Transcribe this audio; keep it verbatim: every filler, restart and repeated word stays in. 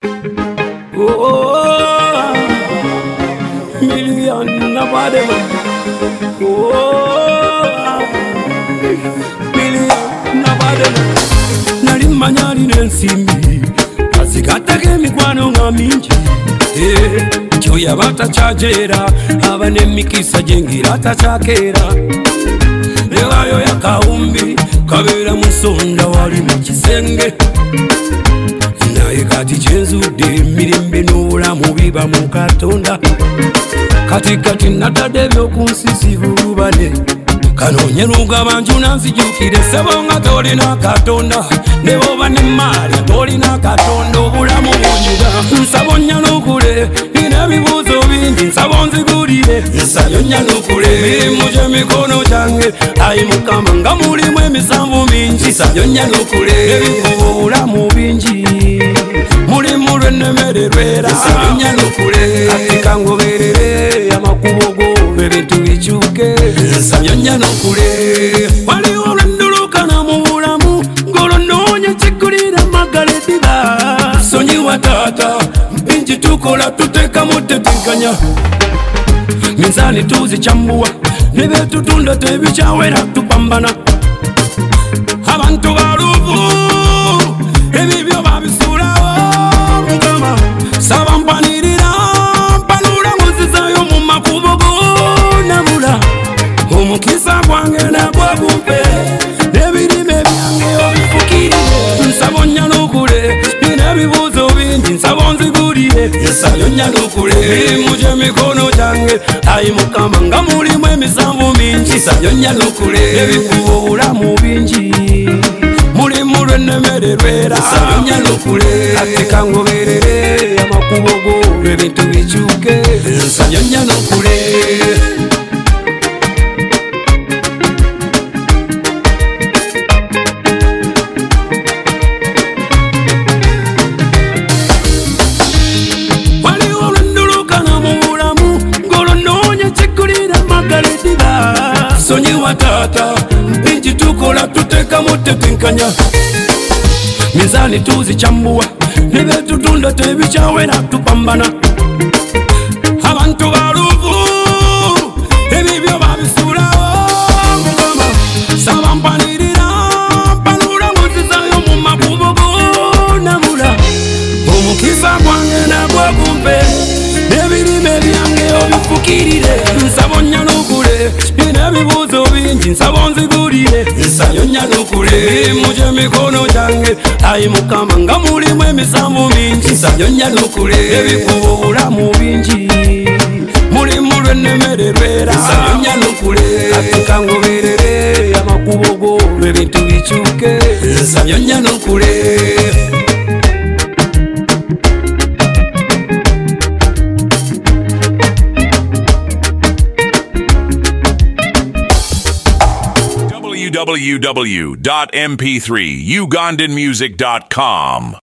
Oh, million nobody. Oh, million nobody. Nali manyali nensimbi azigatake mikwano nga mingi. Eh, kyoya batachajera abane mikisa jengira tachakera. Lewayo ya kaumbi kabera musonda wali mukisenge. Naye kati kyenzude mirembe n'obulamu biba mu Katonda. Kati kati natadde ebyokunsizi bulubale. Kanoonye lugabanju nanzijukire ssebo nga tolina Katonda. Ne bw'oba ne maali tolina Katonda obulamu bunyiga. Nsaba onnyanukule nina ebibuuzo bingi nsaba onzigulire. Nsabye onnyanukule emirimu gy'emikono gyange. Ayi Mukama nga mulimu emisanvu mingi. Nsabye onnyanukule ebikuba obulamu bingi. Mulimu lw'ennemererwera nsabye onnyanukule. Kati kangoberere amakubo go ebintu bikyuke. Nsabye onnyanukule. Waliwo olwendulukana mu bulamu ng'olonoonya kikulira magala eddiba. Sonyiwa taata bingi tukola tuteekamu tetenkanya. Minzaani tuzikyambuwa ne beetutunda tebikyawera tupambana. Abantu baluvu ebibyo babisuulawo Mukama. Saba mpanirira mpanula nkuzizayo mu makubo go nabula. Omukisa gwange nagwo gumpe n'ebirime byange obifukirire. Nsaba onnyanukule nina ebibuuzo bingi nsaba onzigulire. Nsabye onnyanukule emirimu gy'emikono gyange. Ayi Mukama nga mulimu emisanvu mingi. Nsabye onnyanukule ebikuba obulamu bingi. Mulimu lw'ennemererwera nsabye onnyanukule. Kati kangoberere amakubo go ebintu bikyuke. Nsabye onnyanukule. Waliwo olwendulukana mu bulamu ng'olonoonya kikulira magala eddiba. Sonyiwa taata bingi tukola tuteekamu tetenkanya. Minzaani tuzikyambuwa ne beetutunda tebikyawera tupambana. Abantu baluvu ebibyo babisuulawo Mukama. Saba mpanirira mpanula nkuzizayo mu makubo go nabula. Omukisa gwange nagwo gumpe n'ebirime byange obifukirire. Nsaba onnyanukule nina ebibuuzo bingi nsaba onzigulire. Nsabye onnyanukule emirimu gy'emikono gyange. Ayi Mukama nga mulimu emisanvu mingi. Nsabye onnyanukule ebikuba obulamu bingi. Mulimu lw'ennemererwera nsabye onnyanukule. Kati kangoberere amakubo go ebintu bikyuke. Nsabye onnyanukule. w w w dot m p three ugandan music dot com